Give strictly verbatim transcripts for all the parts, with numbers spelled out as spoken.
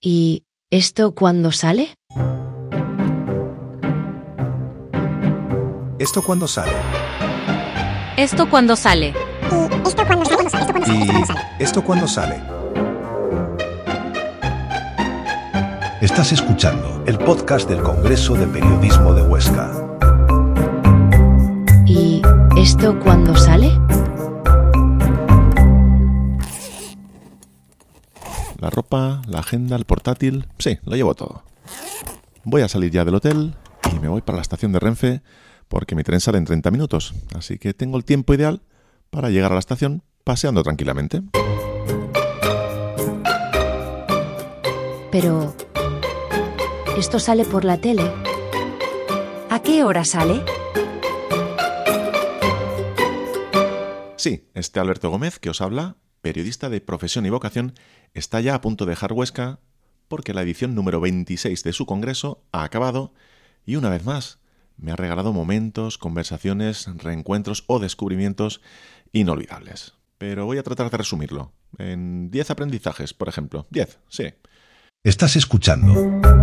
¿Y esto cuándo sale? ¿Esto cuándo sale? ¿Esto cuándo sale? ¿Esto cuándo sale? ¿Esto cuándo sale? ¿Y esto cuándo sale? Estás escuchando el podcast del Congreso de Periodismo de Huesca. ¿Y esto cuándo sale? La ropa, la agenda, el portátil... Sí, lo llevo todo. Voy a salir ya del hotel y me voy para la estación de Renfe porque mi tren sale en treinta minutos. Así que tengo el tiempo ideal para llegar a la estación paseando tranquilamente. Pero... ¿esto sale por la tele? ¿A qué hora sale? Sí, este Alberto Gómez que os habla, periodista de profesión y vocación, está ya a punto de dejar Huesca porque la edición número veintiséis de su congreso ha acabado y una vez más me ha regalado momentos, conversaciones, reencuentros o descubrimientos inolvidables. Pero voy a tratar de resumirlo en diez aprendizajes, por ejemplo. diez, sí. Estás escuchando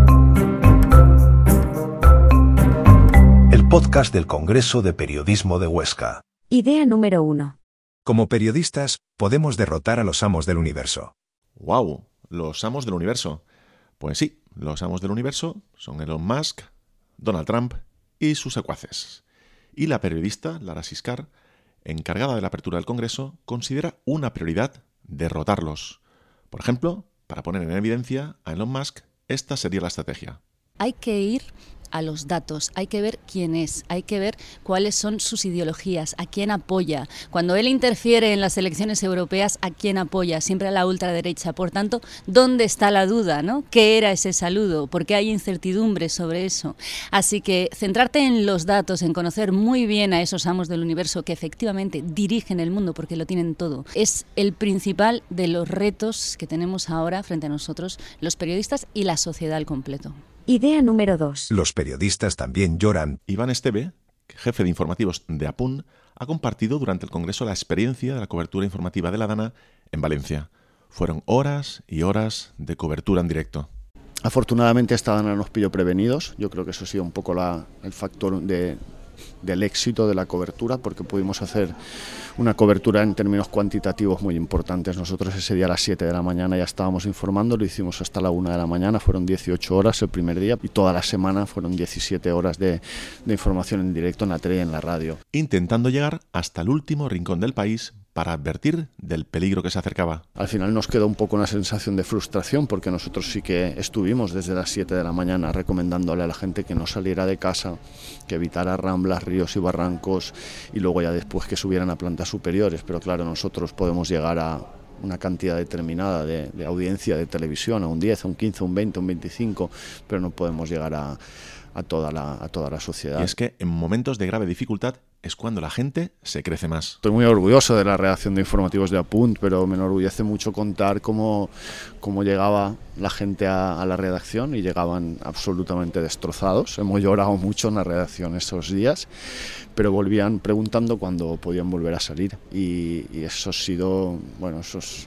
el podcast del Congreso de Periodismo de Huesca. Idea número uno. Como periodistas, podemos derrotar a los amos del universo. ¡Wow! Los amos del universo. Pues sí, los amos del universo son Elon Musk, Donald Trump y sus secuaces. Y la periodista Lara Siscar, encargada de la apertura del Congreso, considera una prioridad derrotarlos. Por ejemplo, para poner en evidencia a Elon Musk, esta sería la estrategia. Hay que ir a los datos, hay que ver quién es, hay que ver cuáles son sus ideologías, a quién apoya. Cuando él interfiere en las elecciones europeas, ¿a quién apoya? Siempre a la ultraderecha. Por tanto, ¿dónde está la duda, ¿no? ¿Qué era ese saludo? ¿Por qué hay incertidumbre sobre eso? Así que centrarte en los datos, en conocer muy bien a esos amos del universo que efectivamente dirigen el mundo porque lo tienen todo, es el principal de los retos que tenemos ahora frente a nosotros, los periodistas y la sociedad al completo. Idea número dos. Los periodistas también lloran. Iván Esteve, jefe de informativos de APUN, ha compartido durante el Congreso la experiencia de la cobertura informativa de la DANA en Valencia. Fueron horas y horas de cobertura en directo. Afortunadamente esta DANA nos pilló prevenidos. Yo creo que eso ha sido un poco la, el factor de, del éxito de la cobertura, porque pudimos hacer una cobertura en términos cuantitativos muy importantes. Nosotros ese día a las siete de la mañana ya estábamos informando, lo hicimos hasta la una de la mañana, fueron dieciocho horas el primer día y toda la semana fueron diecisiete horas de, de información en directo en la tele y en la radio. Intentando llegar hasta el último rincón del país para advertir del peligro que se acercaba. Al final nos quedó un poco una sensación de frustración porque nosotros sí que estuvimos desde las siete de la mañana recomendándole a la gente que no saliera de casa, que evitara ramblas, ríos y barrancos y luego ya después que subieran a plantas superiores, pero claro, nosotros podemos llegar a una cantidad determinada de, de audiencia de televisión, a un diez, a un quince, a un veinte, a un veinticinco, pero no podemos llegar a, a, toda la, a toda la sociedad. Y es que en momentos de grave dificultad es cuando la gente se crece más. Estoy muy orgulloso de la redacción de informativos de Apunt, pero me enorgullece mucho contar cómo, cómo llegaba la gente a, a la redacción y llegaban absolutamente destrozados. Hemos llorado mucho en la redacción esos días, pero volvían preguntando cuándo podían volver a salir. Y, y eso ha sido, bueno, eso es...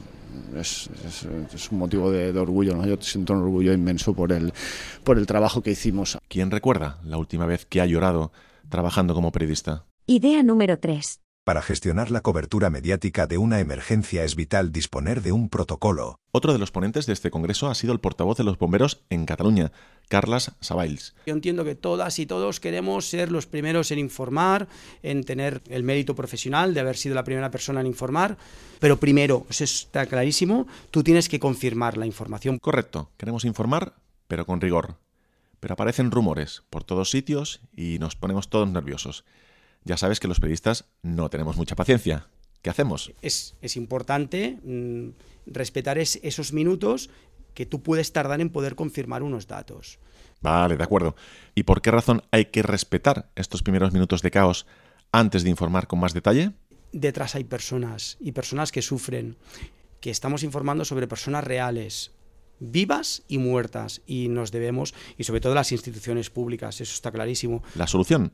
Es, es, es un motivo de, de orgullo, ¿no? Yo siento un orgullo inmenso por el, por el trabajo que hicimos. ¿Quién recuerda la última vez que ha llorado trabajando como periodista? Idea número tres. Para gestionar la cobertura mediática de una emergencia es vital disponer de un protocolo. Otro de los ponentes de este congreso ha sido el portavoz de los bomberos en Cataluña, Carles Sabails. Yo entiendo que todas y todos queremos ser los primeros en informar, en tener el mérito profesional de haber sido la primera persona en informar, pero primero, eso está clarísimo, tú tienes que confirmar la información. Correcto, queremos informar, pero con rigor. Pero aparecen rumores por todos sitios y nos ponemos todos nerviosos. Ya sabes que los periodistas no tenemos mucha paciencia. ¿Qué hacemos? Es, es importante mmm, respetar es, esos minutos que tú puedes tardar en poder confirmar unos datos. Vale, de acuerdo. ¿Y por qué razón hay que respetar estos primeros minutos de caos antes de informar con más detalle? Detrás hay personas y personas que sufren, que estamos informando sobre personas reales, vivas y muertas, y nos debemos, y sobre todo las instituciones públicas, eso está clarísimo. La solución,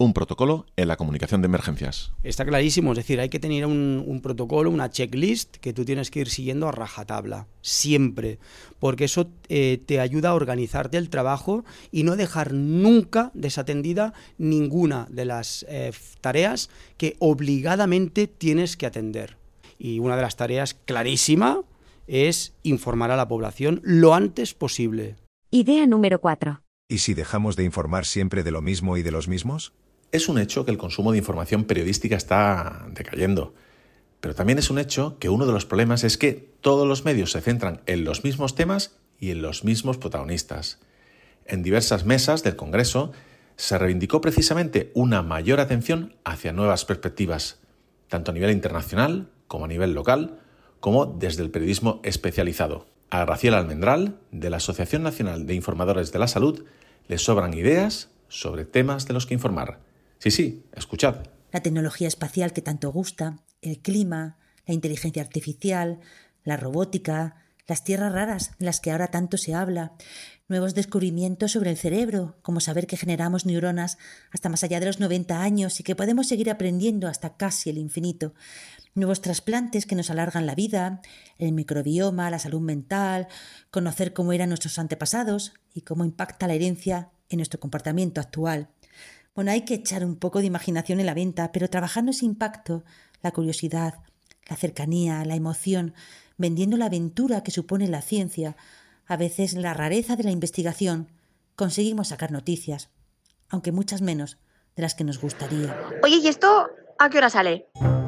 un protocolo en la comunicación de emergencias. Está clarísimo, es decir, hay que tener un, un protocolo, una checklist que tú tienes que ir siguiendo a rajatabla, siempre, porque eso eh, te ayuda a organizarte el trabajo y no dejar nunca desatendida ninguna de las eh, tareas que obligadamente tienes que atender. Y una de las tareas clarísima es informar a la población lo antes posible. Idea número cuatro. ¿Y si dejamos de informar siempre de lo mismo y de los mismos? Es un hecho que el consumo de información periodística está decayendo, pero también es un hecho que uno de los problemas es que todos los medios se centran en los mismos temas y en los mismos protagonistas. En diversas mesas del Congreso se reivindicó precisamente una mayor atención hacia nuevas perspectivas, tanto a nivel internacional como a nivel local, como desde el periodismo especializado. A Graciela Almendral, de la Asociación Nacional de Informadores de la Salud, le sobran ideas sobre temas de los que informar. Sí, sí, escuchad. La tecnología espacial que tanto gusta, el clima, la inteligencia artificial, la robótica, las tierras raras de las que ahora tanto se habla, nuevos descubrimientos sobre el cerebro, como saber que generamos neuronas hasta más allá de los noventa años y que podemos seguir aprendiendo hasta casi el infinito, nuevos trasplantes que nos alargan la vida, el microbioma, la salud mental, conocer cómo eran nuestros antepasados y cómo impacta la herencia en nuestro comportamiento actual. Bueno, hay que echar un poco de imaginación en la venta, pero trabajando ese impacto, la curiosidad, la cercanía, la emoción, vendiendo la aventura que supone la ciencia, a veces la rareza de la investigación, conseguimos sacar noticias, aunque muchas menos de las que nos gustaría. Oye, ¿y esto a qué hora sale?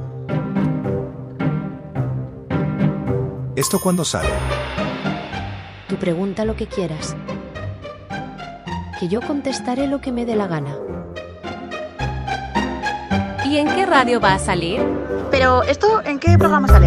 ¿Esto cuándo sale? Tú pregunta lo que quieras, que yo contestaré lo que me dé la gana. ¿Y en qué radio va a salir? Pero, ¿esto en qué programa sale?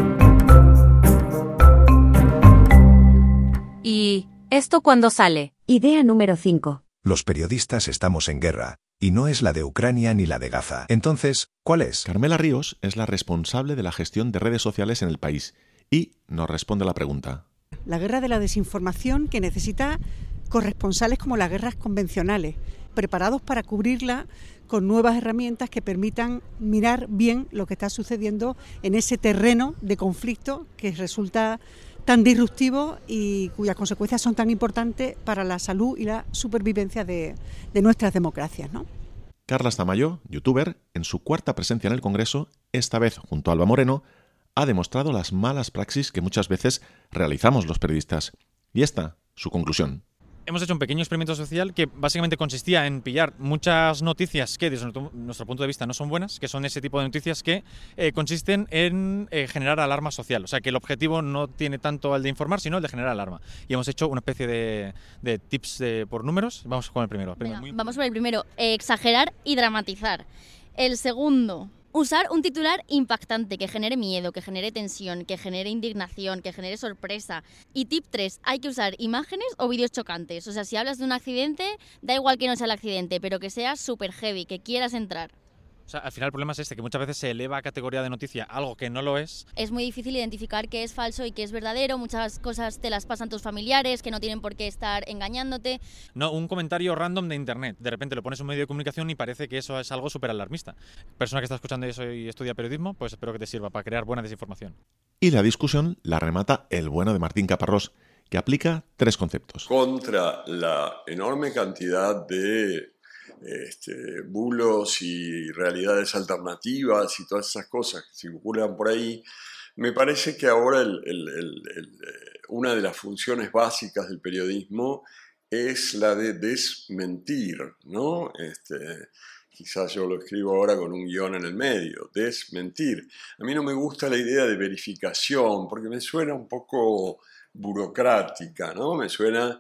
¿Y esto cuándo sale? Idea número cinco. Los periodistas estamos en guerra, y no es la de Ucrania ni la de Gaza. Entonces, ¿cuál es? Carmela Ríos es la responsable de la gestión de redes sociales en el país y nos responde a la pregunta. La guerra de la desinformación que necesita corresponsales como las guerras convencionales, preparados para cubrirla con nuevas herramientas que permitan mirar bien lo que está sucediendo en ese terreno de conflicto que resulta tan disruptivo y cuyas consecuencias son tan importantes para la salud y la supervivencia de, de nuestras democracias, ¿no? Carlas Tamayo, youtuber, en su cuarta presencia en el Congreso, esta vez junto a Alba Moreno, ha demostrado las malas praxis que muchas veces realizamos los periodistas. Y esta, su conclusión. Hemos hecho un pequeño experimento social que básicamente consistía en pillar muchas noticias que desde nuestro punto de vista no son buenas, que son ese tipo de noticias que eh, consisten en eh, generar alarma social. O sea, que el objetivo no tiene tanto el de informar, sino el de generar alarma. Y hemos hecho una especie de, de tips de, por números. Vamos con el primero. Venga, Muy... Vamos por el primero. Eh, exagerar y dramatizar. El segundo... Usar un titular impactante que genere miedo, que genere tensión, que genere indignación, que genere sorpresa. Y tip tres, hay que usar imágenes o vídeos chocantes. O sea, si hablas de un accidente, da igual que no sea el accidente, pero que sea súper heavy, que quieras entrar. O sea, al final el problema es este, que muchas veces se eleva a categoría de noticia algo que no lo es. Es muy difícil identificar qué es falso y qué es verdadero. Muchas cosas te las pasan tus familiares, que no tienen por qué estar engañándote. No, un comentario random de internet. De repente lo pones en un medio de comunicación y parece que eso es algo súper alarmista. Persona que está escuchando eso y estudia periodismo, pues espero que te sirva para crear buena desinformación. Y la discusión la remata el bueno de Martín Caparrós, que aplica tres conceptos. Contra la enorme cantidad de Este, bulos y realidades alternativas y todas esas cosas que circulan por ahí, me parece que ahora el, el, el, el, una de las funciones básicas del periodismo es la de desmentir, ¿no? Este, quizás yo lo escribo ahora con un guión en el medio, desmentir. A mí no me gusta la idea de verificación porque me suena un poco burocrática, ¿no? Me suena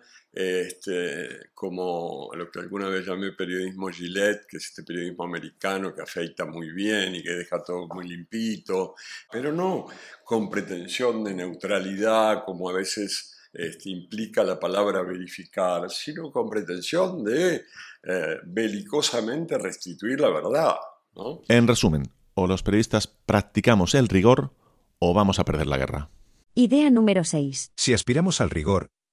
Este, como lo que alguna vez llamé periodismo Gillette, que es este periodismo americano que afeita muy bien y que deja todo muy limpito, pero no con pretensión de neutralidad como a veces este, implica la palabra verificar, sino con pretensión de eh, belicosamente restituir la verdad, ¿no? En resumen, o los periodistas practicamos el rigor o vamos a perder la guerra. Idea número seis. Si aspiramos al rigor,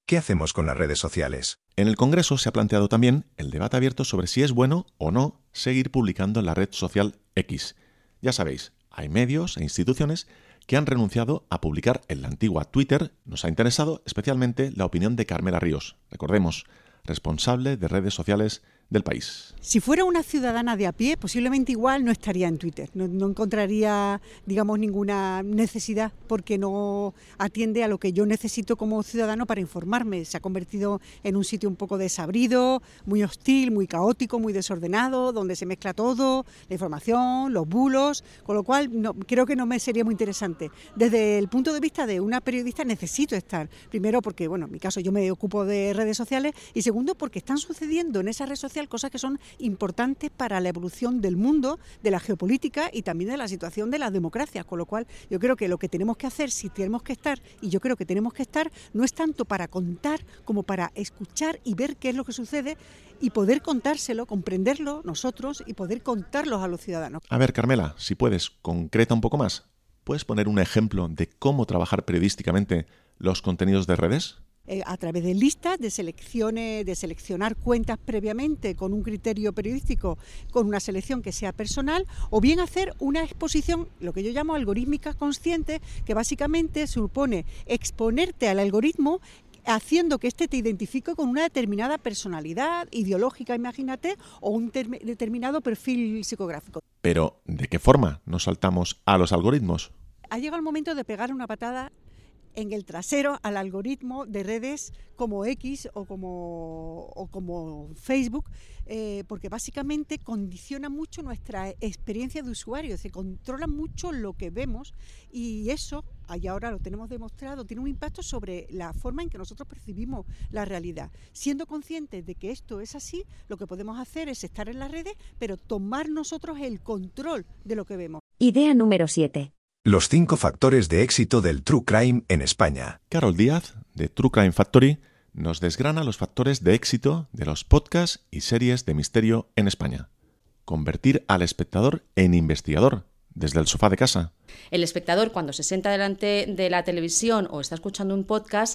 ¿Qué hacemos con las redes sociales? En el Congreso se ha planteado también el debate abierto sobre si es bueno o no seguir publicando en la red social X. Ya sabéis, hay medios e instituciones que han renunciado a publicar en la antigua Twitter. Nos ha interesado especialmente la opinión de Carmela Ríos, recordemos, responsable de redes sociales del país. Si fuera una ciudadana de a pie, posiblemente igual no estaría en Twitter, no, no encontraría, digamos, ninguna necesidad porque no atiende a lo que yo necesito como ciudadano para informarme. Se ha convertido en un sitio un poco desabrido, muy hostil, muy caótico, muy desordenado, donde se mezcla todo, la información, los bulos, con lo cual no, creo que no me sería muy interesante. Desde el punto de vista de una periodista necesito estar, primero porque, bueno, en mi caso yo me ocupo de redes sociales y segundo porque están sucediendo en esa red social cosas que son importantes para la evolución del mundo, de la geopolítica y también de la situación de las democracias, con lo cual yo creo que lo que tenemos que hacer, si tenemos que estar, y yo creo que tenemos que estar, no es tanto para contar como para escuchar y ver qué es lo que sucede y poder contárselo, comprenderlo nosotros y poder contarlos a los ciudadanos. A ver, Carmela, si puedes, concreta un poco más. ¿Puedes poner un ejemplo de cómo trabajar periodísticamente los contenidos de redes? Eh, a través de listas, de selecciones, de seleccionar cuentas previamente con un criterio periodístico, con una selección que sea personal, o bien hacer una exposición, lo que yo llamo algorítmica consciente, que básicamente supone exponerte al algoritmo haciendo que éste te identifique con una determinada personalidad ideológica, imagínate, o un term- determinado perfil psicográfico. Pero, ¿de qué forma nos saltamos a los algoritmos? Ha llegado el momento de pegar una patada en el trasero al algoritmo de redes como X o como, o como Facebook, eh, porque básicamente condiciona mucho nuestra experiencia de usuario, se controla mucho lo que vemos y eso, y ahora lo tenemos demostrado, tiene un impacto sobre la forma en que nosotros percibimos la realidad. Siendo conscientes de que esto es así, lo que podemos hacer es estar en las redes, pero tomar nosotros el control de lo que vemos. Idea número siete. Los cinco factores de éxito del True Crime en España. Carol Díaz, de True Crime Factory, nos desgrana los factores de éxito de los podcasts y series de misterio en España. Convertir al espectador en investigador, desde el sofá de casa. El espectador, cuando se sienta delante de la televisión o está escuchando un podcast,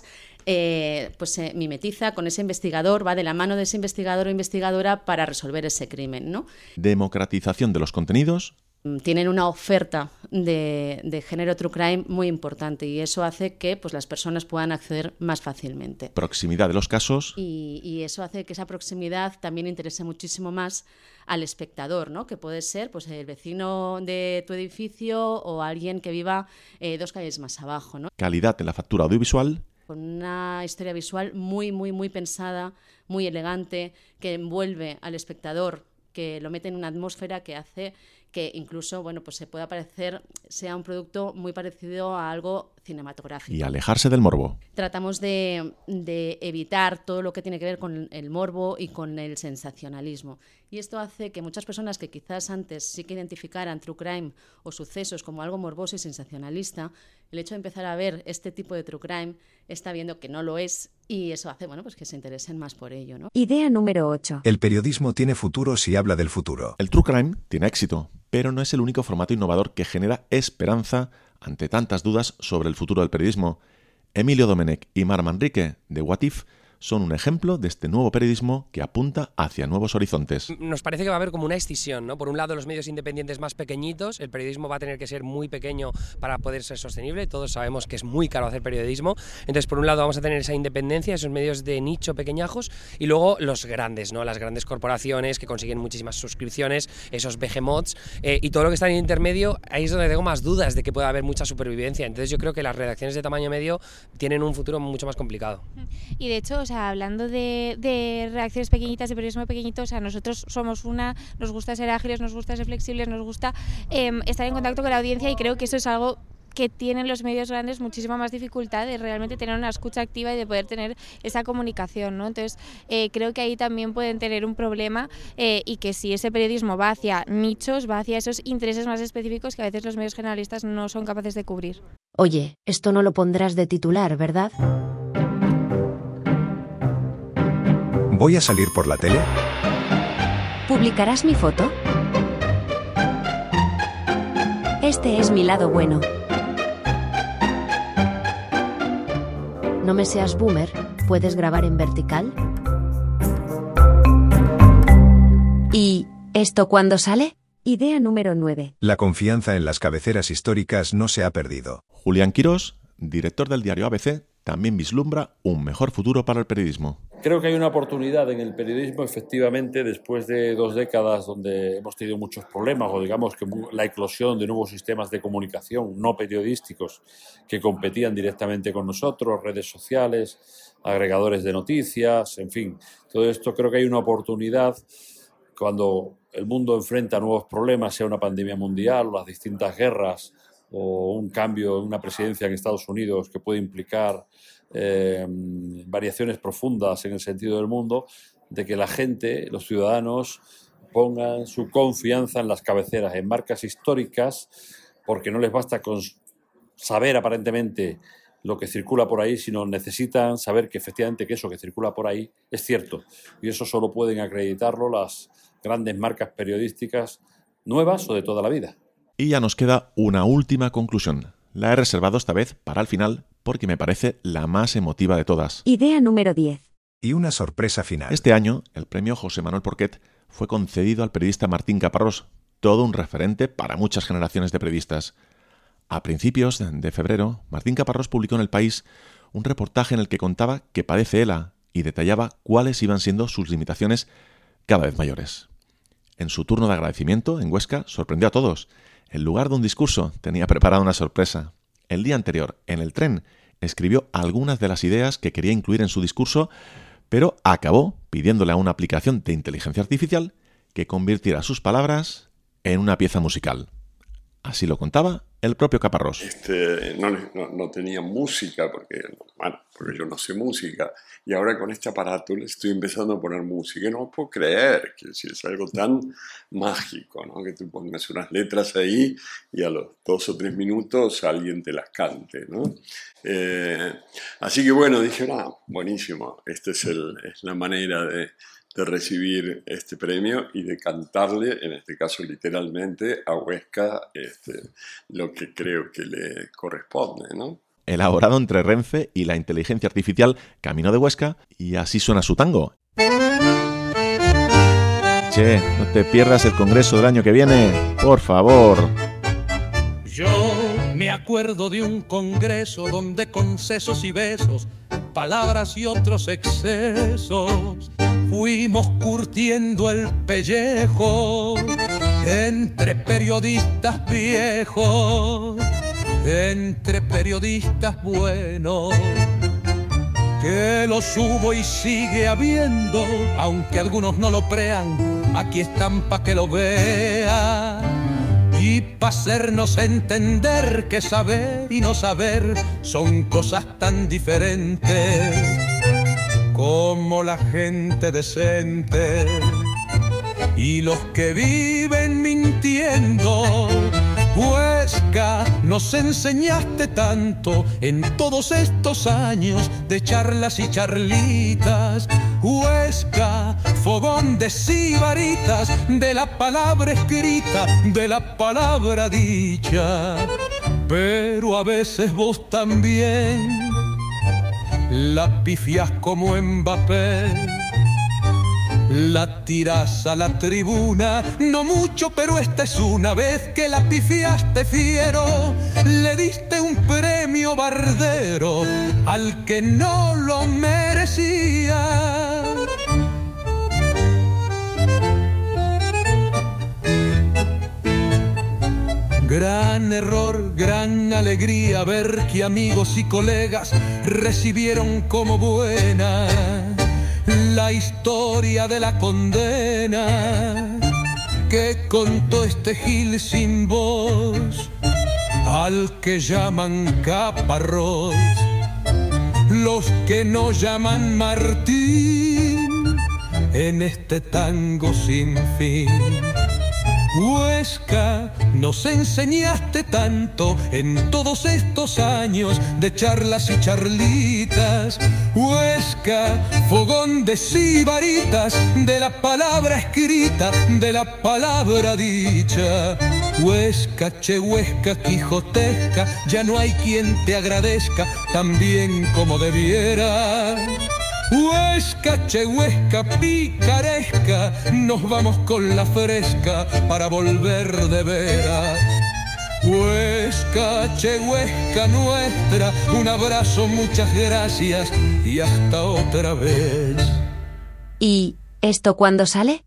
eh, pues se mimetiza con ese investigador, va de la mano de ese investigador o investigadora para resolver ese crimen, ¿no? Democratización de los contenidos. Tienen una oferta de, de género true crime muy importante y eso hace que pues, las personas puedan acceder más fácilmente. Proximidad de los casos. Y, y eso hace que esa proximidad también interese muchísimo más al espectador, ¿no? Que puede ser pues, el vecino de tu edificio o alguien que viva eh, dos calles más abajo, ¿no? Calidad en la factura audiovisual. Con una historia visual muy, muy, muy pensada, muy elegante, que envuelve al espectador, que lo mete en una atmósfera que hace que incluso bueno, pues se pueda parecer, sea un producto muy parecido a algo cinematográfico. Y alejarse del morbo. Tratamos de, de evitar todo lo que tiene que ver con el morbo y con el sensacionalismo. Y esto hace que muchas personas que quizás antes sí que identificaran true crime o sucesos como algo morboso y sensacionalista, el hecho de empezar a ver este tipo de true crime está viendo que no lo es y eso hace bueno, pues que se interesen más por ello, ¿no? Idea número ocho. El periodismo tiene futuro si habla del futuro. El true crime tiene éxito, pero no es el único formato innovador que genera esperanza ante tantas dudas sobre el futuro del periodismo. Emilio Domenech y Mar Manrique, de What If, son un ejemplo de este nuevo periodismo que apunta hacia nuevos horizontes. Nos parece que va a haber como una escisión, ¿no? Por un lado, los medios independientes más pequeñitos, el periodismo va a tener que ser muy pequeño para poder ser sostenible, todos sabemos que es muy caro hacer periodismo, entonces por un lado vamos a tener esa independencia, esos medios de nicho pequeñajos, y luego los grandes, ¿no? Las grandes corporaciones que consiguen muchísimas suscripciones, esos behemoths, eh, y todo lo que está en el intermedio, ahí es donde tengo más dudas de que pueda haber mucha supervivencia, entonces yo creo que las redacciones de tamaño medio tienen un futuro mucho más complicado. Y de hecho, o sea, hablando de, de redacciones pequeñitas, de periodismo pequeñito, o sea, nosotros somos una, nos gusta ser ágiles, nos gusta ser flexibles, nos gusta eh, estar en contacto con la audiencia y creo que eso es algo que tienen los medios grandes muchísima más dificultad de realmente tener una escucha activa y de poder tener esa comunicación, ¿no? Entonces, eh, creo que ahí también pueden tener un problema eh, y que si ese periodismo va hacia nichos, va hacia esos intereses más específicos que a veces los medios generalistas no son capaces de cubrir. Oye, esto no lo pondrás de titular, ¿verdad? ¿Voy a salir por la tele? ¿Publicarás mi foto? Este es mi lado bueno. No me seas boomer, ¿Puedes grabar en vertical? ¿Y esto cuándo sale? Idea número nueve. La confianza en las cabeceras históricas no se ha perdido. Julián Quirós, director del diario A B C, también vislumbra un mejor futuro para el periodismo. Creo que hay una oportunidad en el periodismo, efectivamente, después de dos décadas donde hemos tenido muchos problemas, o digamos que la eclosión de nuevos sistemas de comunicación no periodísticos que competían directamente con nosotros, redes sociales, agregadores de noticias, en fin, todo esto creo que hay una oportunidad cuando el mundo enfrenta nuevos problemas, sea una pandemia mundial, las distintas guerras o un cambio en una presidencia en Estados Unidos que puede implicar eh, variaciones profundas en el sentido del mundo, de que la gente, los ciudadanos, pongan su confianza en las cabeceras, en marcas históricas, porque no les basta con saber aparentemente lo que circula por ahí, sino necesitan saber que efectivamente que eso que circula por ahí es cierto. Y eso solo pueden acreditarlo las grandes marcas periodísticas nuevas o de toda la vida. Y ya nos queda una última conclusión. La he reservado esta vez para el final porque me parece la más emotiva de todas. Idea número diez. Y una sorpresa final. Este año, el premio José Manuel Porquet fue concedido al periodista Martín Caparrós, todo un referente para muchas generaciones de periodistas. A principios de febrero, Martín Caparrós publicó en El País un reportaje en el que contaba que padece ELA y detallaba cuáles iban siendo sus limitaciones cada vez mayores. En su turno de agradecimiento en Huesca sorprendió a todos. En lugar de un discurso, tenía preparada una sorpresa. El día anterior, en el tren, escribió algunas de las ideas que quería incluir en su discurso, pero acabó pidiéndole a una aplicación de inteligencia artificial que convirtiera sus palabras en una pieza musical. Así lo contaba el propio Caparrós. Este, no, no, no tenía música, porque, bueno, porque yo no sé música, y ahora con este aparato le estoy empezando a poner música, y no puedo creer que si es algo tan mágico, ¿no? Que tú pongas unas letras ahí y a los dos o tres minutos alguien te las cante, ¿no? Eh, así que bueno, dije, no, buenísimo, esta es, el, es la manera de... de recibir este premio y de cantarle, en este caso literalmente, a Huesca este, lo que creo que le corresponde, ¿no? Elaborado entre Renfe y la inteligencia artificial, Camino de Huesca, y así suena su tango. Che, no te pierdas el congreso del año que viene, por favor. Yo me acuerdo de un congreso donde con sesos y besos, palabras y otros excesos, fuimos curtiendo el pellejo entre periodistas viejos, entre periodistas buenos, que los hubo y sigue habiendo, aunque algunos no lo crean, aquí están pa' que lo vean. Y pa' hacernos entender que saber y no saber son cosas tan diferentes como la gente decente y los que viven mintiendo. Huesca, nos enseñaste tanto en todos estos años de charlas y charlitas. Huesca, fogón de sibaritas, de la palabra escrita, de la palabra dicha. Pero a veces vos también la pifias como Mbappé, la tirás a la tribuna, no mucho, pero esta es una vez que la pifiaste fiero, le diste un premio bardero al que no lo merecía. Gran error, gran alegría ver que amigos y colegas recibieron como buena la historia de la condena que contó este Gil sin voz, al que llaman Caparrós, los que no llaman Martín en este tango sin fin. Huesca, nos enseñaste tanto en todos estos años de charlas y charlitas. Huesca, fogón de sibaritas, de la palabra escrita, de la palabra dicha. Huesca, che Huesca, quijotesca, ya no hay quien te agradezca tan bien como debiera. Huesca, che Huesca, picaresca, nos vamos con la fresca para volver de veras. Huesca, che Huesca nuestra, un abrazo, muchas gracias y hasta otra vez. ¿Y esto cuándo sale?